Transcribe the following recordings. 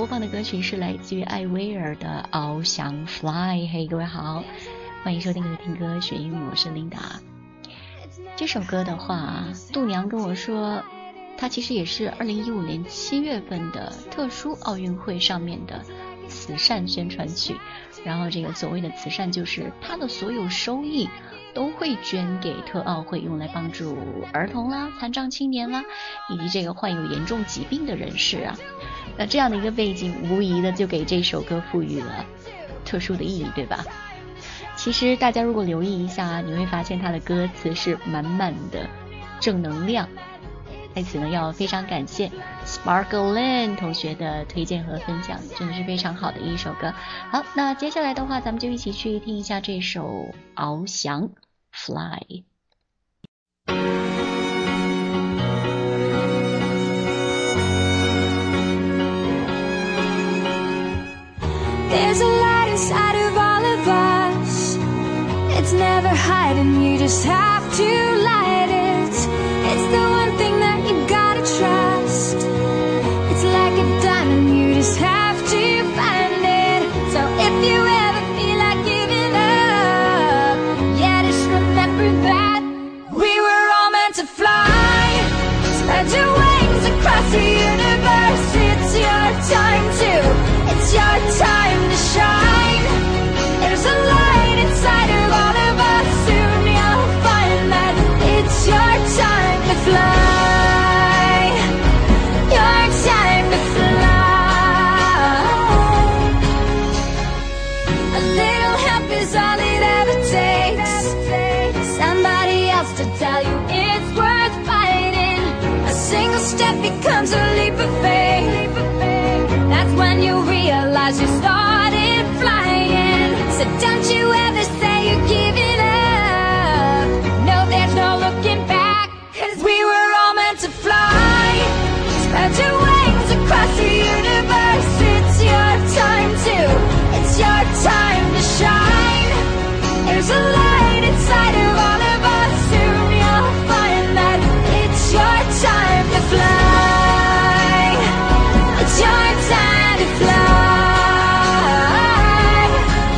播放的歌曲是来自于艾薇儿的翱翔 Fly。 嘿，各位好，欢迎收听听歌学英语，我是琳达。这首歌的话，度娘跟我说它其实也是2015年7月份的特殊奥运会上面的慈善宣传曲，然后这个所谓的慈善就是它的所有收益都会捐给特奥会，用来帮助儿童啦、残障青年啦，以及这个患有严重疾病的人士啊。那这样的一个背景，无疑的就给这首歌赋予了特殊的意义，对吧？其实大家如果留意一下，你会发现它的歌词是满满的正能量。在此呢，要非常感谢 Sparkle 同学的推荐和分享，真的是非常好的一首歌。好，那接下来的话，咱们就一起去听一下这首翱翔 Fly。 There's a light inside of all of us. It's never hiding, you just have to light it. It's the one thing that you gotta trust. It's like a diamond, you just have to find it. So if you ever feel like giving up, yeah, just remember that we were all meant to fly. Spread your wings across the universe. It's your time to, it's your time to shine. There's a light inside of all of us. Soon you'll find that it's your time to fly. Your time to fly. A little help is all it ever takes. Somebody else to tell you it's worth fighting. A single step becomes a leap of faith. That's when you realize you started flying. So don't you ever say you're giving up. No, there's no looking back, 'cause we were all meant to fly. Spread your wings across the universe. It's your time to, it's your time to shine. There's a light inside of all of us. Soon you'll find that it's your time to fly. It's your time to fly.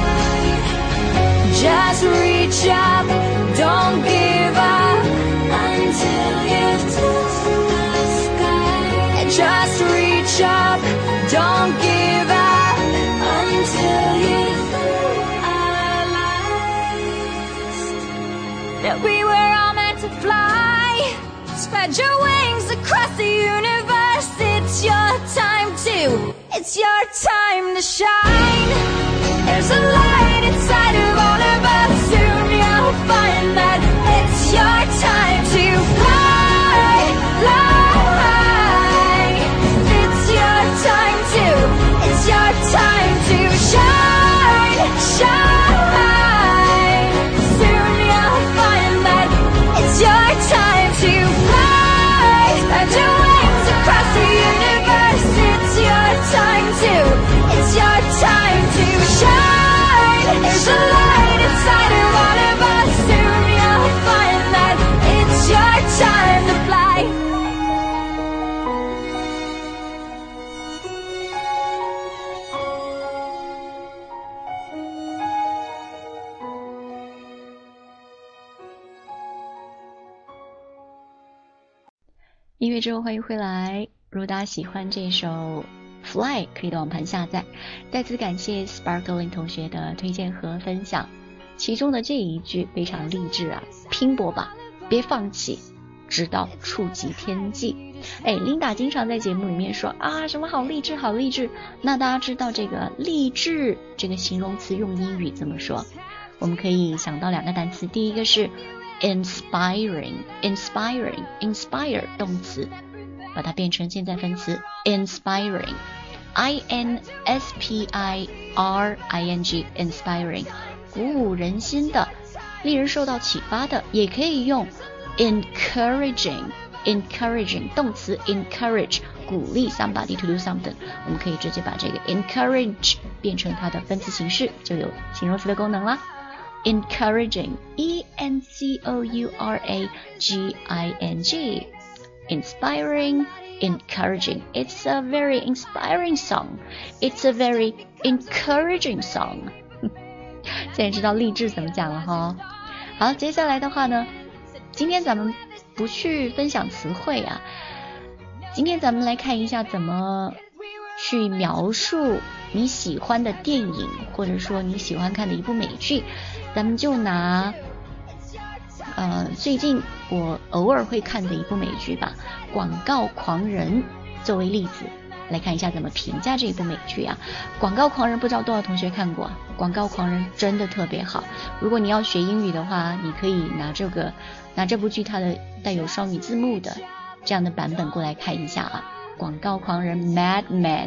Just reach up, don't give up until you touch the sky. Just reach up, don't give up until you realize that we were all meant to fly. Spread your wings across the universe. It's your time to, it's your time to shine. There's a light inside of all of us. Soon you'll find that it's your time to fly, fly. It's your time to, it's your time to shine, shine. Soon you'll find that it's your time to fly. Spread your wings across the universe. It's your time to, it's your time to shine. There's a light inside of all of us. Soon you'll find that it's your time to fly. 音乐之后欢迎回来，如果大家喜欢这首 Fly 可以到网盘下载。再次感谢 Sparkling 同学的推荐和分享，其中的这一句非常励志啊，拼搏吧，别放弃，直到触及天际。琳达经常在节目里面说啊，什么好励志好励志，那大家知道这个励志这个形容词用英语怎么说？我们可以想到两个单词，第一个是inspire 动词，把它变成现在分词 inspiring inspiring 鼓舞人心的，令人受到启发的。也可以用 encouraging 动词 encourage 鼓励 somebody to do something， 我们可以直接把这个 encourage 变成它的分词形式，就有形容词的功能啦。encouraging encouraging inspiring encouraging. It's a very inspiring song. It's a very encouraging song. 现在知道励志怎么讲了哈。好，接下来的话呢，今天咱们不去分享词汇啊，今天咱们来看一下怎么去描述你喜欢的电影，或者说你喜欢看的一部美剧。咱们就拿最近我偶尔会看的一部美剧吧，广告狂人作为例子来看一下怎么评价这部美剧啊。广告狂人不知道多少同学看过，广告狂人真的特别好。如果你要学英语的话，你可以拿这部剧它的带有双语字幕的这样的版本过来看一下啊。广告狂人 Mad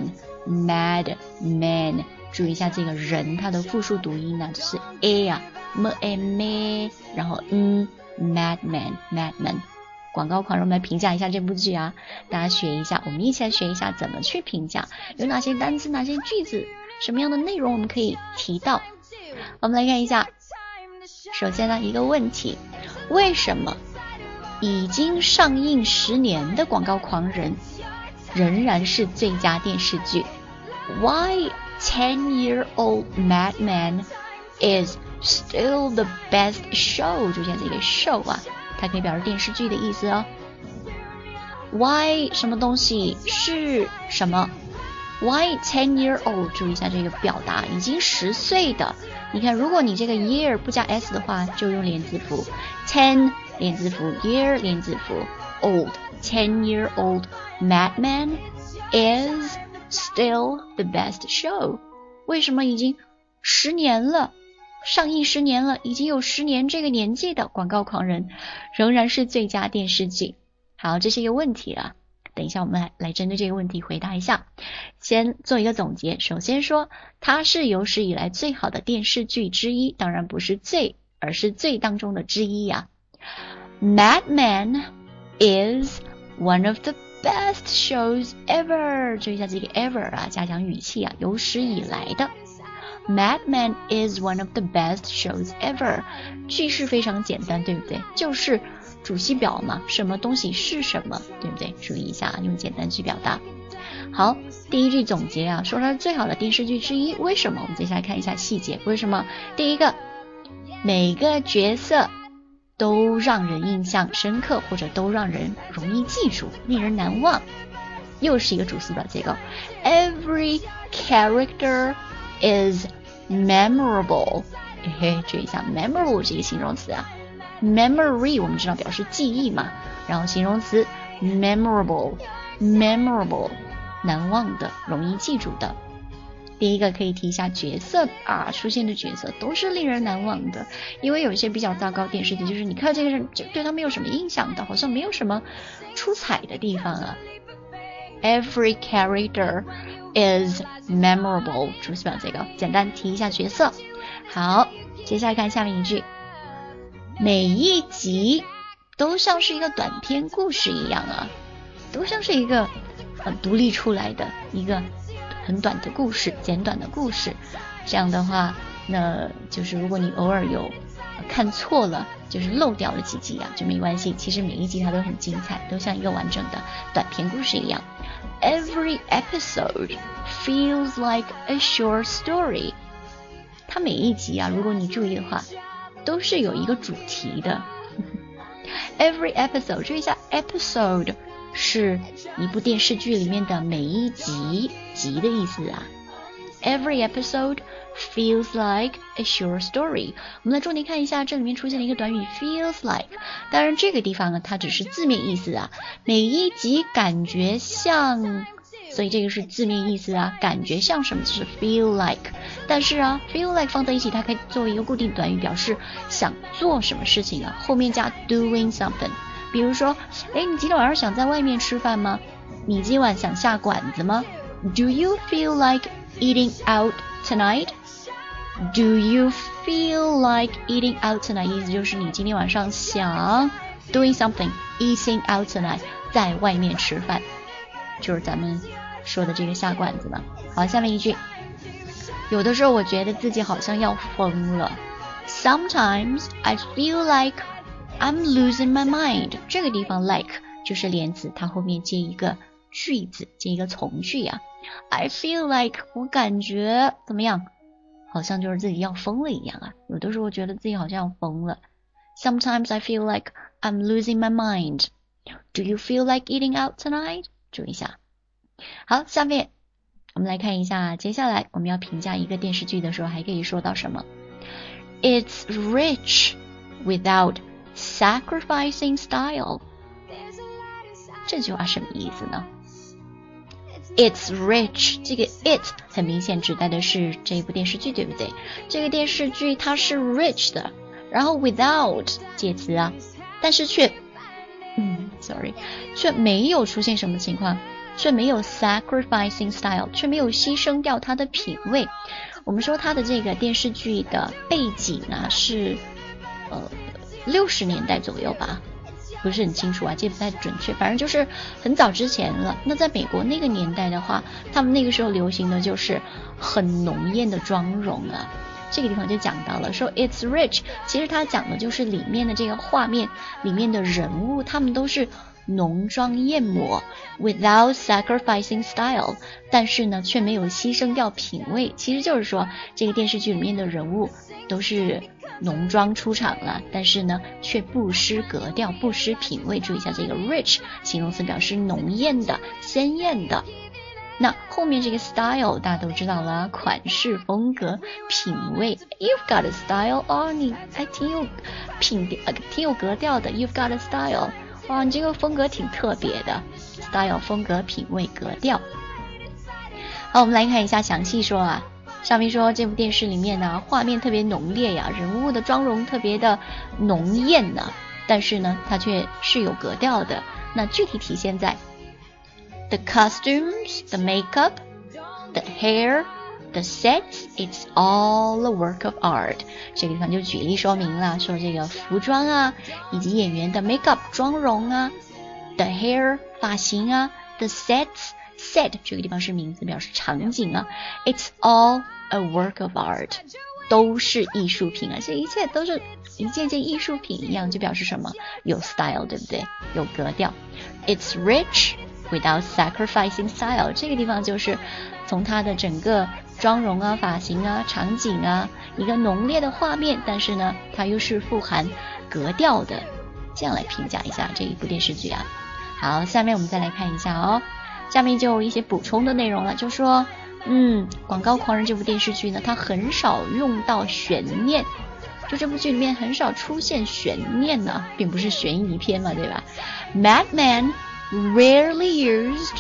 Men， 注意一下这个人他的复数读音呢，就是 a 啊 m， 然后Mad Men。 广告狂人，我们来评价一下这部剧啊，大家学一下，我们一起来学一下怎么去评价，有哪些单词，哪些句子，什么样的内容我们可以提到。我们来看一下，首先呢，一个问题，为什么已经上映10年的广告狂人仍然是最佳电视剧？ Why 10-year-old Mad Men is still the best show？ 就像这个 show 啊，它可以表示电视剧的意思哦。 Why 什么东西是什么？ Why 10-year-old？ 注意一下这个表达，已经10岁的。你看，如果你这个 year 不加 s 的话，就用连字符， 10 连字符， year 连字符， old 10-year-old Mad Men is still the best show。 为什么已经10年了，上映10年了，已经有10年这个年纪的广告狂人仍然是最佳电视剧？好，这是一个问题了，等一下我们来针对这个问题回答一下。先做一个总结，首先说它是有史以来最好的电视剧之一，当然不是最，而是最当中的之一呀。Mad Men is one of the best shows ever， 注意一下这个 ever 啊，加强语气啊，有史以来的。Mad Men is one of the best shows ever， 句式非常简单，对不对？就是主系表嘛，什么东西是什么，对不对？注意一下，用简单去表达。好，第一句总结啊，说它是最好的电视剧之一，为什么？我们接下来看一下细节，为什么？第一个，每个角色都让人印象深刻，或者都让人容易记住，令人难忘。又是一个主系表结构 ，Every character is memorable。注意一下 memorable 这个形容词啊 ，memory 我们知道表示记忆嘛，然后形容词 memorable， 难忘的，容易记住的。第一个可以提一下角色啊，出现的角色都是令人难忘的，因为有一些比较糟糕电视剧，就是你看这个人就对他没有什么印象的，好像没有什么出彩的地方啊。Every character is memorable， 主系表这个简单提一下角色。好，接下来看下面一句，每一集都像是一个短篇故事一样啊，都像是一个独立出来的一个很短的故事，简短的故事。这样的话，那就是如果你偶尔有看错了，就是漏掉了几集啊，就没关系，其实每一集它都很精彩，都像一个完整的短篇故事一样。Every episode feels like a short story。 它每一集啊，如果你注意的话，都是有一个主题的。Every episode， 注意一下 episode 是一部电视剧里面的每一集，集的意思啊。Every episode feels like a short story。 我们来重点看一下，这里面出现了一个短语 feels like， 当然这个地方呢，它只是字面意思啊，每一集感觉像，所以这个是字面意思啊，感觉像什么就是 feel like。 但是啊 feel like 放在一起，它可以作为一个固定短语，表示想做什么事情啊，后面加 doing something。 比如说，你今天晚上想在外面吃饭吗？你今晚想下馆子吗？ Do you feel like eating out tonight？ Do you feel like eating out tonight？ 意思就是你今天晚上想 doing something eating out tonight， 在外面吃饭，就是咱们说的这个下馆子嘛。好，下面一句，有的时候我觉得自己好像要疯了。 Sometimes I feel like I'm losing my mind。 这个地方 like 就是连词，它后面接一个句子，接一个从句啊。I feel like 我感觉怎么样？好像就是自己要疯了一样啊。有的时候觉得自己好像要疯了。Sometimes I feel like I'm losing my mind. Do you feel like eating out tonight? 注意一下。好，下面我们来看一下，接下来我们要评价一个电视剧的时候还可以说到什么。It's rich without sacrificing style. 这句话什么意思呢？ It's rich, 这个 it 很明显指代的是这一部电视剧，对不对？这个电视剧它是 rich 的，然后 without 介词啊，但是却没有出现什么情况，却没有 sacrificing style， 却没有牺牲掉它的品味。我们说它的这个电视剧的背景啊是60年代左右吧，不是很清楚啊，记不太准确，反正就是很早之前了。那在美国那个年代的话，他们那个时候流行的就是很浓艳的妆容啊。这个地方就讲到了，说 it's rich， 其实它讲的就是里面的这个画面里面的人物，他们都是浓妆艳抹 without sacrificing style， 但是呢却没有牺牲掉品味。其实就是说这个电视剧里面的人物都是浓妆出场了，但是呢却不失格调，不失品味。注意一下这个 rich 形容词表示浓艳的、鲜艳的。那后面这个 style 大家都知道了，款式、风格、品味。 You've got a style， 你还挺有格调的。 You've got a style， 你这个风格挺特别的。 style 风格、品味、格调。好，我们来看一下详细说啊。上面说这部电视里面呢，画面特别浓烈呀，人物的妆容特别的浓艳呢，但是呢它却是有格调的。那具体体现在The costumes, the makeup, the hair, the sets, it's all a work of art. 这个地方就举例说明了，说这个服装啊，以及演员的 makeup 妆容啊， the hair 发型啊， the set 这个地方是名词，表示场景啊， it's all a work of art， 都是艺术品啊，这一切都是一件件艺术品一样，就表示什么？有 style， 对不对？有格调。 It's rich without sacrificing style， 这个地方就是从它的整个妆容啊、发型啊、场景啊，一个浓烈的画面，但是呢它又是富含格调的，这样来评价一下这一部电视剧啊。好，下面我们再来看一下哦，下面就有一些补充的内容了，就说广告狂人这部电视剧呢，它很少用到悬念，就这部剧里面很少出现悬念呢，并不是悬疑片嘛，对吧？ Mad Men rarely used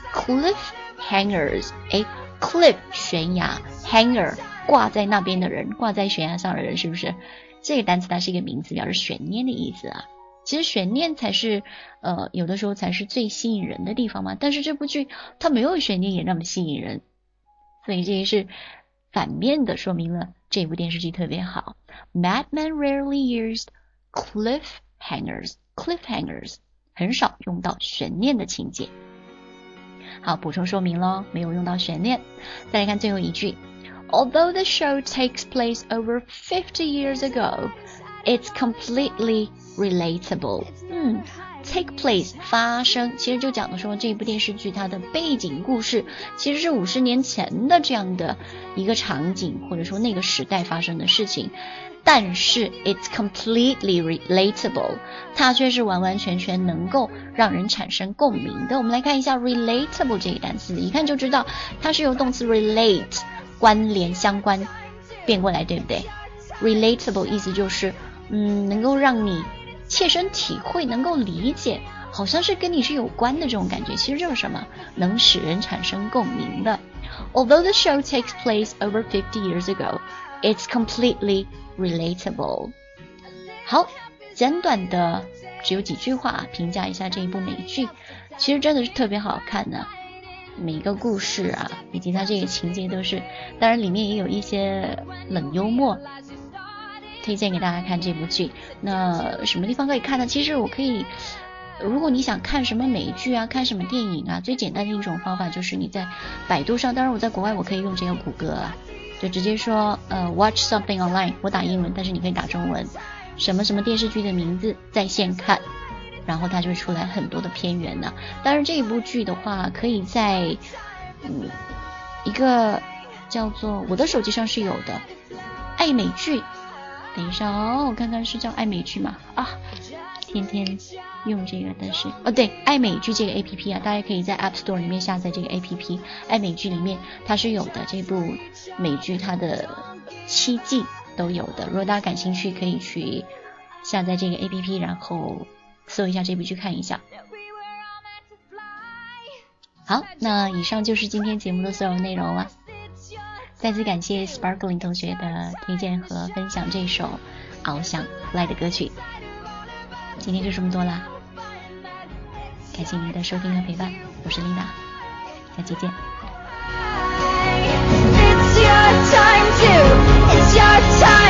cliffhangers。 cliff 悬崖， hanger 挂在那边的人，挂在悬崖上的人，是不是？这个单词它是一个名词，表示悬念的意思啊。其实悬念才是有的时候才是最吸引人的地方嘛，但是这部剧它没有悬念也那么吸引人，所以这也是反面的说明了这部电视剧特别好。 Mad Men rarely used cliffhangers， 很少用到悬念的情节。好，补充说明咯，没有用到悬念。再来看最后一句， Although the show takes place over 50 years ago, it's completely relatable。 take place 发生，其实就讲的说这部电视剧它的背景故事其实是50年前的这样的一个场景，或者说那个时代发生的事情，但是 it's completely relatable， 它却是完完全全能够让人产生共鸣的。我们来看一下 relatable 这个单词，一看就知道它是由动词 relate 关联相关变过来，对不对？ relatable 意思就是能够让你切身体会，能够理解，好像是跟你是有关的这种感觉，其实就是什么？能使人产生共鸣的。 Although the show takes place over 50 years ago, it's completely relatable。 好，简短的只有几句话评价一下这一部美剧，其实真的是特别好看的，每一个故事啊以及它这个情节都是，当然里面也有一些冷幽默，推荐给大家看这部剧。那什么地方可以看呢？其实我可以，如果你想看什么美剧啊，看什么电影啊，最简单的一种方法就是你在百度上，当然我在国外我可以用这个谷歌啊，就直接说watch something online， 我打英文，但是你可以打中文，什么什么电视剧的名字在线看， 然后它就会出来很多的片源呢。当然这一部剧的话可以在一个叫做我的手机上是有的爱美剧，等一下我看看是叫爱美剧吗？天天用这个的是对，爱美剧这个 APP 大家可以在 App Store 里面下载这个 APP， 爱美剧里面它是有的，这部美剧它的7季都有的，如果大家感兴趣可以去下载这个 APP， 然后搜一下这部剧看一下。好，那以上就是今天节目的所有内容了，再次感谢 Sparkling 同学的推荐和分享这首翱翔 Fly 的歌曲。今天就这么多啦，感谢您的收听和陪伴，我是琳达，下期见。It's your time to